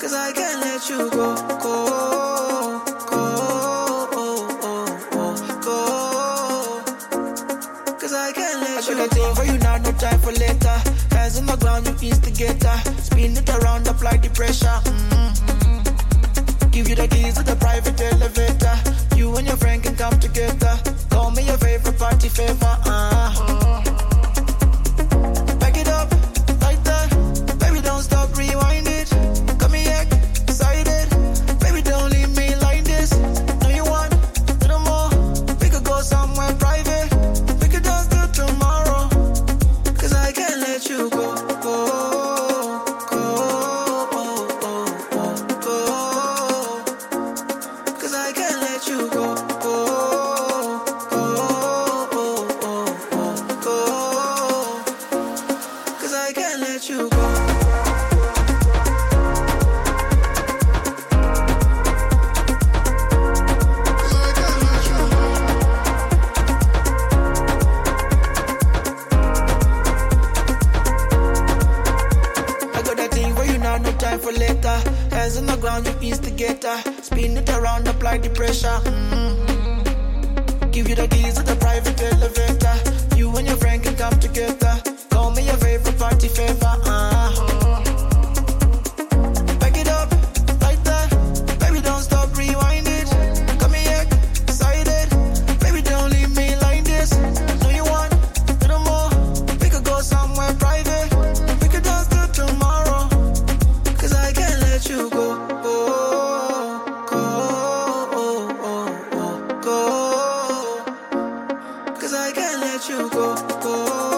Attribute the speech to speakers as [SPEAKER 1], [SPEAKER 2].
[SPEAKER 1] Cause I can't let you go, go, go. Cause I can't let you go. I got a thing for you now, no time for later. Hands on the ground, you instigator. Spin it around, apply the pressure. Give you the keys to the private elevator. You and your friend can come together. Call me your favorite party favor. Back it up, like that. Baby, don't stop, rewind it. Come here, excited. Baby, don't leave me like this. No, you want a little more. We could go somewhere private. We could dance till tomorrow. Cause I can't let you go, go, go, go. Cause I can't let you go, go, go. Cause I can't let you go. No time for later. Hands on the ground, you instigator. Spin it around, apply the pressure. Give you the keys to the private elevator. You and your friend can come together. Call me your favorite party favor. Back it up, like that. Baby, don't stop, rewind it. Come here, excited. Baby, don't leave me like this. No, you want a little more. We could go somewhere private. We could dance till tomorrow. Cause I can't let you go, go, go, go. Cause I can't let you go, go.